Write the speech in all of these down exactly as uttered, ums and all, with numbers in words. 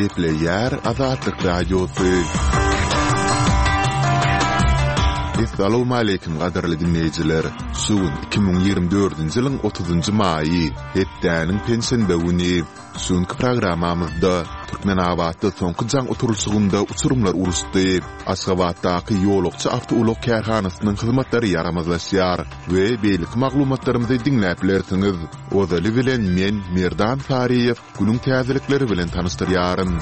Gepleyer Azatlık Radyosu. Assalamu alaykum qadarly dinleyijiler. Sugun iki bin ýygrimi dördünji ýylyň otuzunjy maýy, hepdäniň pensiýa güni. Suňky programmamyzda Türkmenabadda soňky jaň oturulşygynda uçurumlar urusdy. Aşgabatdaky ýolukçy awtoulyk kärhanasynyň hyzmatlary ýaramazlaşýar we beýlik maglumatlarymyzy dinläp bilersiňiz. Ozaly bilen men Merdan Fariýew günüň täzelikleri bilen tanışdyrýarym.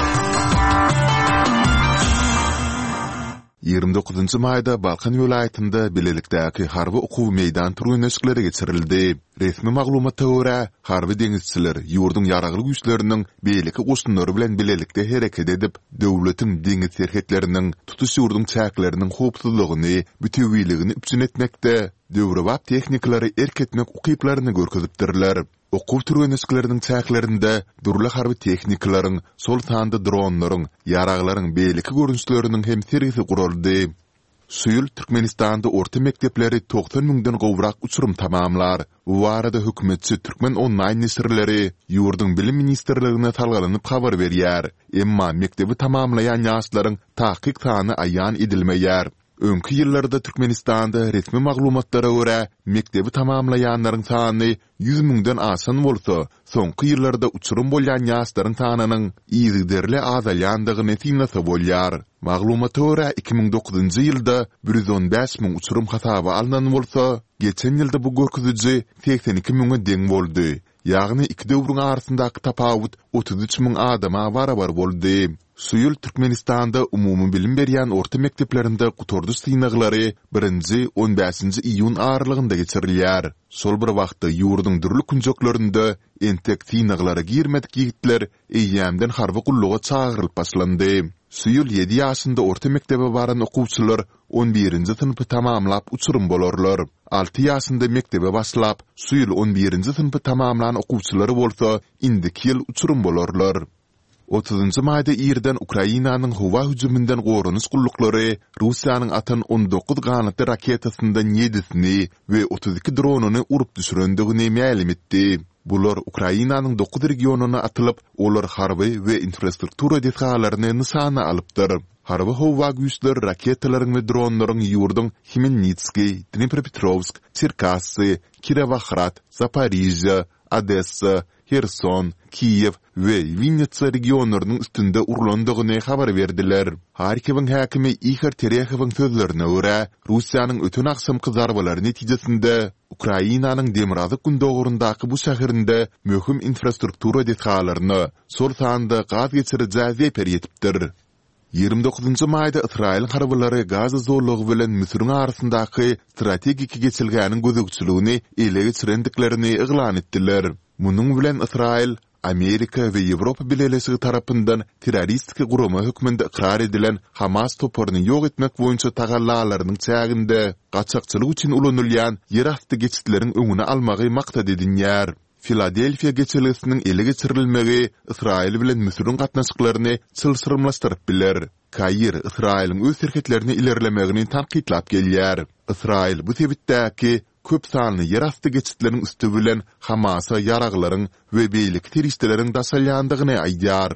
ýygrimi dokuzunjy maýda Balkan ýolaýatynda bilelikdäki harby okuw meýdan turgynlaşykları geçirildi. Resmi maglumata görä, harby deňizçiler ýurdun ýaragly güýçleriniň beýleki goşunlary bilen bilelikde hereket edip, döwletiň deňiz serhetleriniň tutuş ýurdun çäkleriniň howpsuzlygyny, bütewilligini üpjün etmekde, döwrewap tehnikalary erketmek ukyplaryny görkezipdirler. Okuw turgynlaşyklarynyň çäklerinde durly harby tehnikalaryň, sol sanda dronlaryň, ýaraglaryň beýleki görünüşleriniň hem sergisi guruldy. Suýul Türkmenistanda orta mekdepleri doksan müňden gowrak uçurum tamamlar. Bu arada hökümetçi Türkmen online nesirleri ýurdun bilim ministrligine talgalanyp habar berýär. Emma mekdebi tamamlayan ýaşlaryň tahqiq sany aýan edilmeýär. Öňkü ýyllarda Türkmenistanda resmi maglumatlara görä mekdebi tamamlayanlaryň sany yüz müňden aşan bolsa, soňky ýyllarda uçurum bolýan ýaşlaryň sanynyň ýygyderli azalýandygyny synlasa bolýar. Maglumata görä iki bin dokuzunjy ýylda bir yüz on beş müň uçurum hasaby alynan bolsa, geçen ýylda bu görkeziji seksen iki müňe deň boldy. Ýagny iki döwrüň arasyndaky tapawut otuz üç müň adama barabar boldy. Suýul Türkmenistanda umumy bilim berýän orta mekteplerinde gutorduş synaglary birinji on beşinji iýun aralygynda geçirilýär. Sol bir wagtda ýurdun dürli kunjoklarynda entek synaglary girmedik ýigitler eýýämden harby gulluga çağrylyp başlandy. Suýul ýedi ýaşynda orta mektebe baran okuwçylar on birinji sınıfy tamamlap uçurum bolarlar. alty ýaşynda mektebe başlap, suýul on birinji sınıfy tamamlanan okuwçylary bolsa, indiki ýyl uçurum bolarlar. otuzunjy maýda ýerden Ukrainanyň howa hüjümünden gorunuş gullukları Russiýanyň atan on dokuz ganatly raketasyndan ýedisini we otuz iki dronuny urup düşürendigini ma'lum etdi. Bular Ukrainanyň dokuz regionuny atylyp, olar harby we infrastruktura detalaryny nysana alypdyr. Harby howa güýçler raketalaryň we dronlaryň ýurdun Khmelnytski, Dnipropetrovsk, Çerkassy, Kirovohrad, Zaporizhzhia, Odessa, Kherson, Kiyev we Vinnitsa regionlarynyň üstünde urulandygyny habar berdiler. Harkiwin häkimi Ihor Terehowyň sözlerine görä, Russiýanyň ötün akşamky zarbalary netijesinde Ukrainanyň Demirazyk gündogurundaky bu şäherinde möhüm infrastruktura detalaryny sol sanda gaz geçirjäki zeper ýetipdir. ýygrimi dokuzunjy maýda Israil harbylary gaz zorlugy bilen Misiriň arasyndaky strategik geçilgäniň gözegçiligini ele geçirendiklerini iglan etdiler. Munyň bilen Israil, Amerika we Ýewropa bileşigi tarapyndan terroristik gurama hökmünde ikrar edilen Hamas toparyny ýok etmek boýunça tagallalarynyň çäginde gaçakçylyk üçin ulanylýan ýerasty geçitleriň öňüne almagy maksat edilýär. Filadelfiya geçilisinin ele geçirilmegi İsrail bilen Misiriň gatnaşyklaryny çylsyrmlaşdyryp biler. Kair İsrail'in öz serhetlerini ilerlemegini tanqidlap gelýär. İsrail bu sebitdäki köp sanly ýerasty geçitleriň üstü bilen Hamasa ýaraglaryň we beýlik teröristleriň daşalýandygyny aýdýar.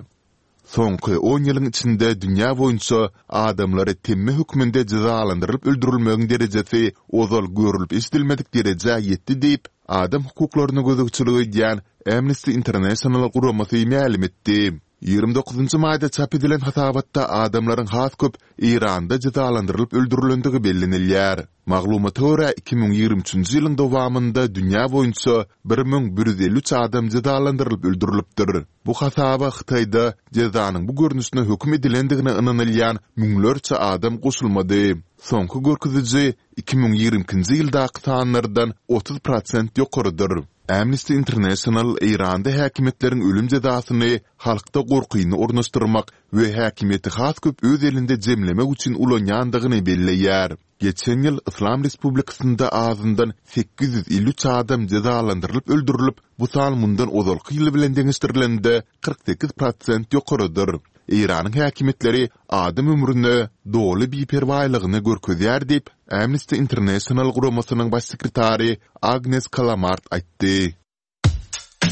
Soňky on ýylyň içinde dünýä boýunça adamlary temme hökmünde jazalandyrylyp öldürilmegiň derejesi ozal görülüp istilmedik dereje ýetdi diýip adam hukuklaryny gözegçiligi edýän Amnesty International guramasy ma'lum etdi. ýygrimi dokuzunjy maýda çap edilen hasabatda adamlaryň has köp Iranda jazalandyrylyp öldürilendigi bellenilýär. Maglumata görä iki bin ýygrimi üçinji ýylyň dowamynda dünýä boýunça bir müň bir yüz elli üç adam jazalandyrylyp öldürilipdir. Bu hasaba Hytaýda jazanyň bu görnüşine hökm edilendigine inanylýan müňlerçe adam goşulmady. Soňky görkeziji iki bin ýygrimi ikinji ýyldaky sanlardan otuz prosent ýokarydyr. Amnesty International Iranda häkimetleriň ölüm jazasyny halkda gorkyny ornaşdyrmak we häkimeti has köp öz elinde jemlemek üçin ulanýandygyny belleýär. Geçen ýyl Islam Respublikasynda azyndan sekiz yüz elli üç adam jazalandyrylyp öldürilip, bu san mundan ozalky ýyl bilen deňişdirilende kırk sekiz prosent ýokarydyr. Iranyň häkimetleri adam ömrüne doly biperwaýlygyny görkezýär diýip Amnesty International guramasynyň baş sekretary Agnes Kalamart aýtdy.